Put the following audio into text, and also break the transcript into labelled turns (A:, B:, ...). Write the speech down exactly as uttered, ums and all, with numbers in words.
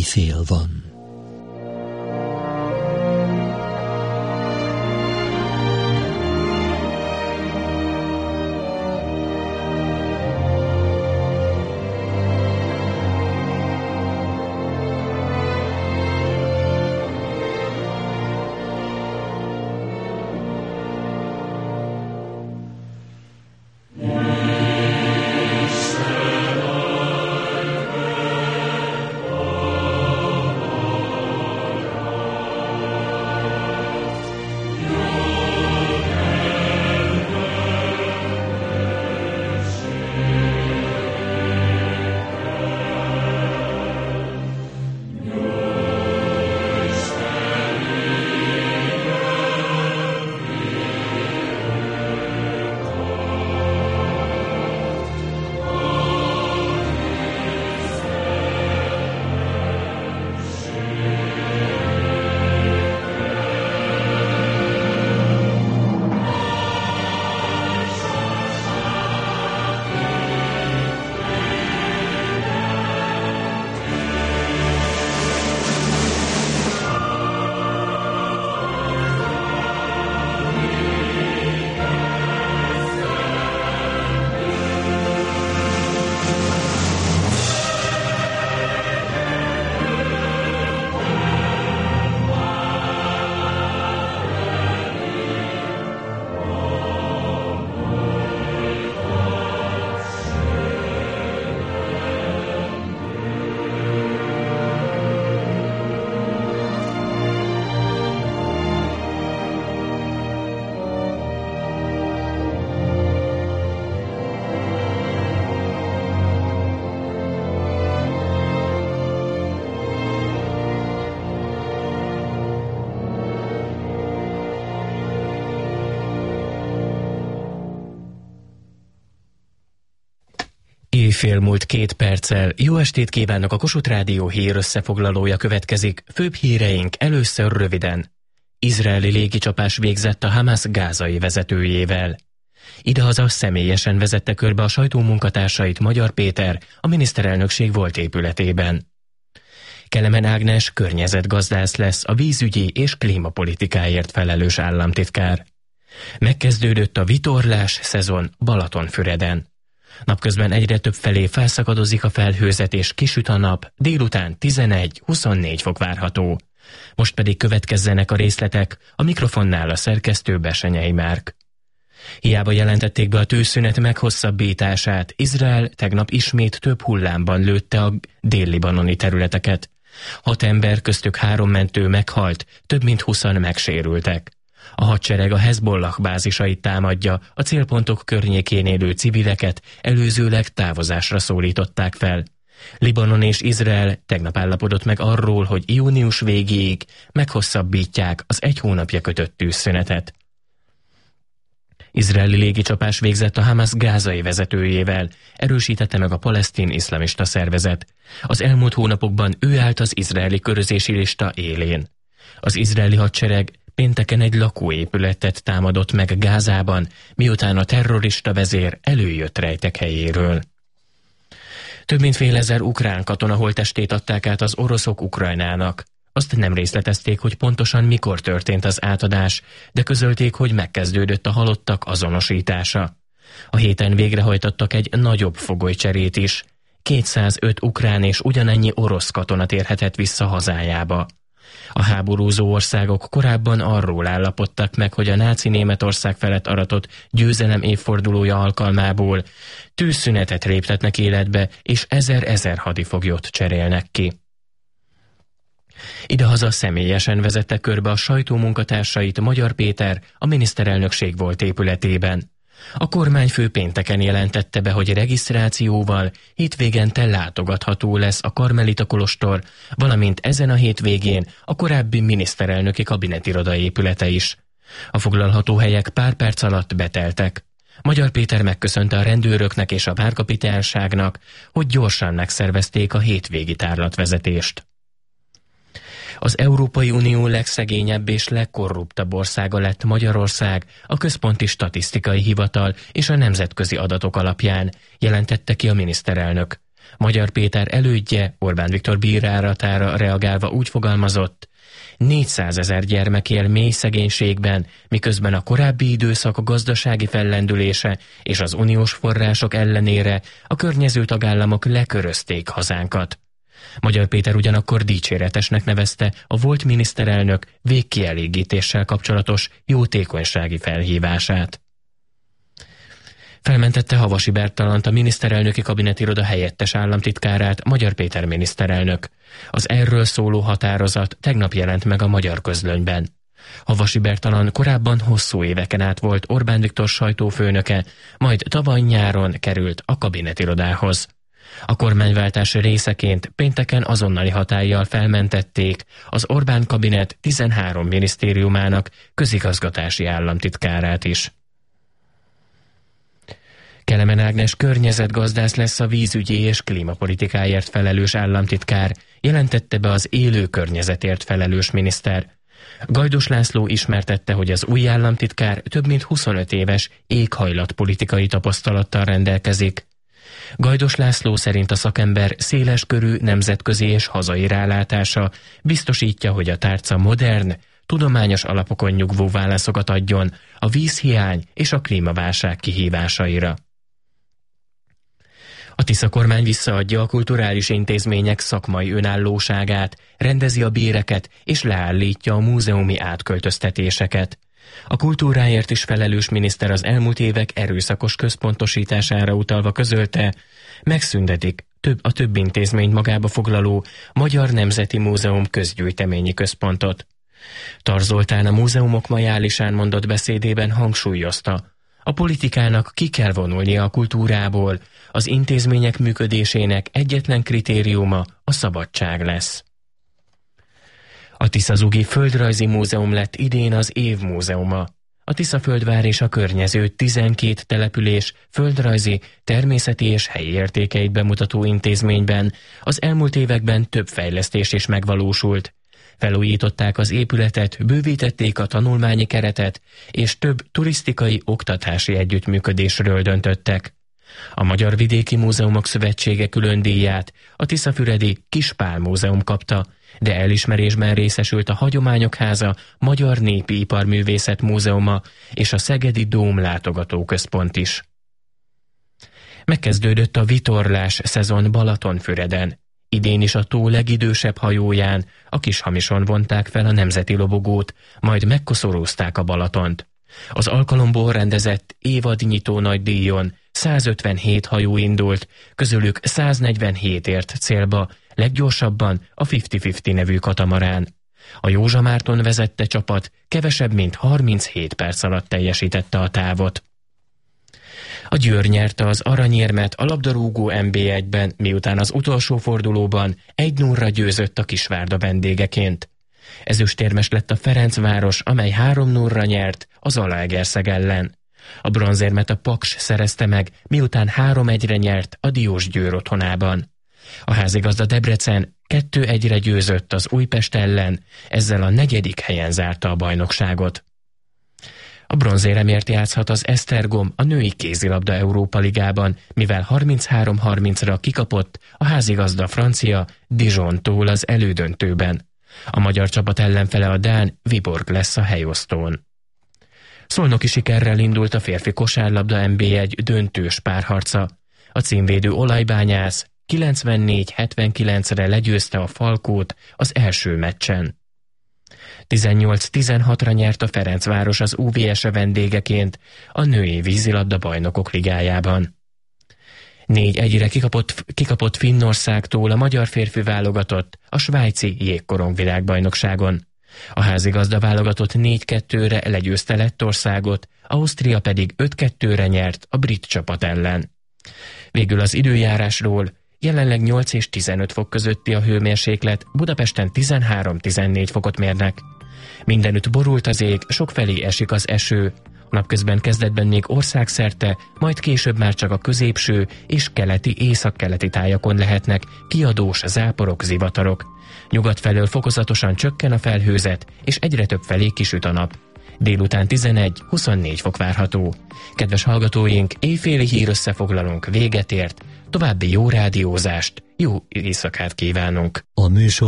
A: éjfél van.
B: Éjfél múlt két perccel. Jó estét kívánok, a Kossuth Rádió hír összefoglalója következik. Főbb híreink először röviden. Izraeli légicsapás végzett a Hamas gázai vezetőjével. Idehaza személyesen vezette körbe a sajtómunkatársait Magyar Péter, a miniszterelnökség volt épületében. Kelemen Ágnes környezetgazdász lesz, a vízügyi és klímapolitikáért felelős államtitkár. Megkezdődött a vitorlás szezon Balatonfüreden. Napközben egyre több felé felszakadozik a felhőzet és kisüt a nap, délután tizenegy-huszonnégy fok várható. Most pedig következzenek a részletek, a mikrofonnál a szerkesztő Besenyei Márk. Hiába jelentették be a tűzszünet meghosszabbítását, Izrael tegnap ismét több hullámban lőtte a dél-libanoni területeket. Hat ember, köztük három mentő meghalt, több mint húszan megsérültek. A hadsereg a Hezbollah bázisait támadja, a célpontok környékén élő civileket előzőleg távozásra szólították fel. Libanon és Izrael tegnap állapodott meg arról, hogy június végéig meghosszabbítják az egy hónapja kötött tűzszünetet. Izraeli légicsapás végzett a Hamas gázai vezetőjével, erősítette meg a palesztin iszlamista szervezet. Az elmúlt hónapokban ő állt az izraeli körözési lista élén. Az izraeli hadsereg pénteken egy lakóépületet támadott meg Gázában, miután a terrorista vezér előjött rejtek helyéről. Több mint fél ezer ukrán katona holttestét adták át az oroszok Ukrajnának. Azt nem részletezték, hogy pontosan mikor történt az átadás, de közölték, hogy megkezdődött a halottak azonosítása. A héten végrehajtottak egy nagyobb fogolycserét is. kétszázöt ukrán és ugyanennyi orosz katona térhetett vissza hazájába. A háborúzó országok korábban arról állapodtak meg, hogy a náci Németország felett aratott győzelem évfordulója alkalmából tűzszünetet léptetnek életbe, és ezer-ezer hadifoglyot cserélnek ki. Idehaza személyesen vezette körbe a sajtómunkatársait Magyar Péter, a miniszterelnökség volt épületében. A kormányfő pénteken jelentette be, hogy regisztrációval hétvégente látogatható lesz a Karmelita kolostor, valamint ezen a hétvégén a korábbi miniszterelnöki kabinetiroda épülete is. A foglalható helyek pár perc alatt beteltek. Magyar Péter megköszönte a rendőröknek és a várkapitányságnak, hogy gyorsan megszervezték a hétvégi tárlatvezetést. Az Európai Unió legszegényebb és legkorruptabb országa lett Magyarország a Központi Statisztikai Hivatal és a nemzetközi adatok alapján, jelentette ki a miniszterelnök. Magyar Péter elődje Orbán Viktor bírálatára reagálva úgy fogalmazott: négyszázezer gyermek él mély szegénységben, miközben a korábbi időszak a gazdasági fellendülése és az uniós források ellenére a környező tagállamok lekörözték hazánkat. Magyar Péter ugyanakkor dicséretesnek nevezte a volt miniszterelnök végkielégítéssel kapcsolatos jótékonysági felhívását. Felmentette Havasi Bertalant, a miniszterelnöki kabinetiroda helyettes államtitkárát Magyar Péter miniszterelnök. Az erről szóló határozat tegnap jelent meg a Magyar Közlönyben. Havasi Bertalan korábban hosszú éveken át volt Orbán Viktor sajtófőnöke, majd tavaly nyáron került a kabinetirodához. A kormányváltás részeként pénteken azonnali hatállyal felmentették az Orbán kabinet tizenhárom minisztériumának közigazgatási államtitkárát is. Kelemen Ágnes környezetgazdász lesz a vízügyi és klímapolitikáért felelős államtitkár, jelentette be az élő környezetért felelős miniszter. Gajdos László ismertette, hogy az új államtitkár több mint huszonöt éves éghajlatpolitikai tapasztalattal rendelkezik. Gajdos László szerint a szakember széleskörű nemzetközi és hazai rálátása biztosítja, hogy a tárca modern, tudományos alapokon nyugvó válaszokat adjon a vízhiány és a klímaválság kihívásaira. A Tisza kormány visszaadja a kulturális intézmények szakmai önállóságát, rendezi a béreket és leállítja a múzeumi átköltöztetéseket. A kultúráért is felelős miniszter az elmúlt évek erőszakos központosítására utalva közölte, megszüntetik több a több intézményt magába foglaló Magyar Nemzeti Múzeum közgyűjteményi központot. Tar Zoltán a múzeumok majálisán mondott beszédében hangsúlyozta, a politikának ki kell vonulnia a kultúrából, az intézmények működésének egyetlen kritériuma a szabadság lesz. A Tiszazugi Földrajzi Múzeum lett idén az év múzeuma. A Tiszaföldvár és a környező tizenkét település földrajzi, természeti és helyi értékeit bemutató intézményben az elmúlt években több fejlesztés is megvalósult. Felújították az épületet, bővítették a tanulmányi keretet, és több turisztikai oktatási együttműködésről döntöttek. A Magyar Vidéki Múzeumok Szövetsége külön díját a Tiszafüredi Kispál Múzeum kapta, de elismerésben részesült a Hagyományok Háza Magyar Népi Iparművészet Múzeuma és a Szegedi Dóm Látogatóközpont is. Megkezdődött a vitorlás szezon Balatonfüreden. Idén is a tó legidősebb hajóján, a Kishamison vonták fel a nemzeti lobogót, majd megkoszorúzták a Balatont. Az alkalomból rendezett évadnyitó nagydíjon százötvenhét hajó indult, közülük száznegyvenhét ért célba, leggyorsabban a ötven-ötven nevű katamarán. A Józsa Márton vezette csapat kevesebb mint harminchét perc alatt teljesítette a távot. A Győr nyerte az aranyérmet a labdarúgó en bé egyben, miután az utolsó fordulóban egy nullra győzött a Kisvárda vendégeként. Ezüstérmes lett a Ferencváros, amely három nullra nyert az Zalaegerszeg ellen. A bronzérmet a Paks szerezte meg, miután három egyre nyert a Diósgyőr otthonában. A házigazda Debrecen kettő egyre győzött az Újpest ellen, ezzel a negyedik helyen zárta a bajnokságot. A bronzéremért játszhat az Esztergom a női kézilabda Európa Ligában, mivel harminchárom harmincra kikapott a házigazda francia Dijontól az elődöntőben. A magyar csapat ellenfele a dán Viborg lesz a helyosztón. Szolnoki sikerrel indult a férfi kosárlabda en bé egy döntős párharca. A címvédő Olajbányász kilencvennégy hetvenkilencre legyőzte a Falkót az első meccsen. tizennyolc tizenhatra nyert a Ferencváros az u vé es vendégeként a női vízilabda bajnokok ligájában. négy egyre kikapott, kikapott Finnországtól a magyar férfi válogatott a svájci jégkorong világbajnokságon. A házigazda válogatott négy kettőre legyőzte Lettországot, Ausztria pedig öt kettőre nyert a brit csapat ellen. Végül az időjárásról: jelenleg nyolc és tizenöt fok közötti a hőmérséklet, Budapesten tizenhárom-tizennégy fokot mérnek. Mindenütt borult az ég, sokfelé esik az eső. Napközben kezdetben még országszerte, majd később már csak a középső és keleti északkeleti tájakon lehetnek kiadós záporok, zivatarok. Nyugat felől fokozatosan csökken a felhőzet, és egyre több felé kisüt a nap. Délután tizenegy huszonnégy fok várható. Kedves hallgatóink, éjféli hírösszefoglalónk véget ért, további jó rádiózást, jó éjszakát kívánunk.
A: A műsor